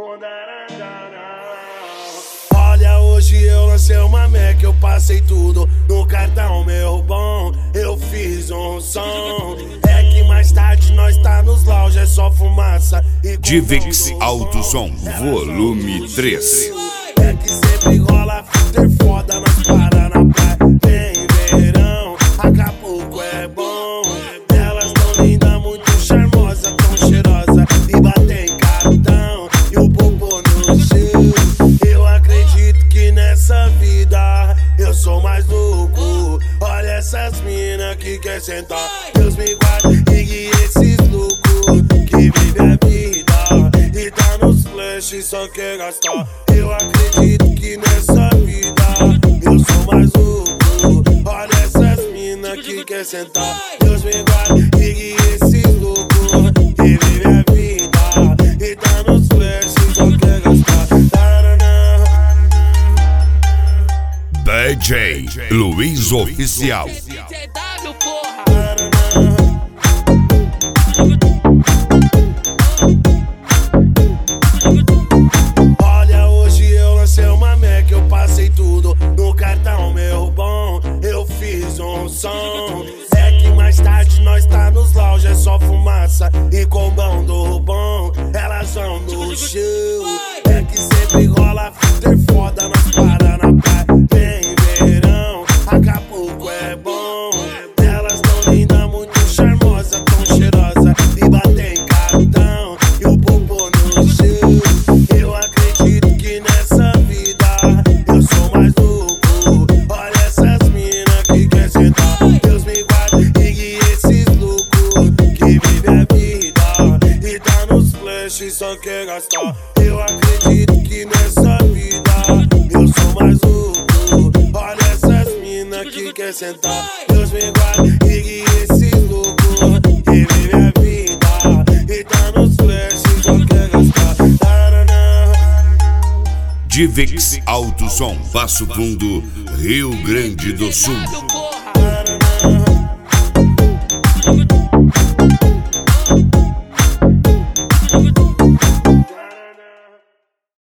Olha, hoje eu lancei uma Mac, eu passei tudo no cartão, meu bom. Eu fiz um som. É que mais tarde nós tá nos lounge, é só fumaça e Divix Alto Som, volume 3. É que sempre rola filter foda, nós para na praia. Tem verão, Acapulco é bom. Elas tão lindas, muito charmosa, tão cheirosa e batem cartão e o popô no chão. Eu acredito que nessa vida eu sou mais louco. Olha essas mina que quer sentar. Deus me guarde e guie esses loucos que vive a vida e tá nos flash só quer gastar. Eu acredito que nessa vida eu sou mais louco. Olha essas mina que quer sentar. Deus me guarde e guie esses loucos que vive a vida e tá nos flash só quer gastar. DJ Luiz Oficial. Olha, hoje eu lancei uma Mac, eu passei tudo no cartão, meu bom. Eu fiz um som. É que mais tarde nós tá nos lounge, é só fumaça e combão do bom. Elas vão no show. É que sempre rola filter foda, nós para na praia. Tem verão, Acapulco é bom. Elas tão lindas, muito charmosa, tão cheirosa e batem cartão e o popô no chão. Eu acredito que nessa vida eu sou mais louco. Olha essas mina que quer sentar. Deus me guarde e guie esses loucos que vive a vida e tá nos flash só quer gastar. Eu acredito que nessa vida eu sou mais louco. Olha essas mina que quer sentar. Deus me guarde e guie esses loucos que vive a vida e tá nos flash só quer gastar. Divix Alto Som, Passo Fundo, Rio Grande do Sul.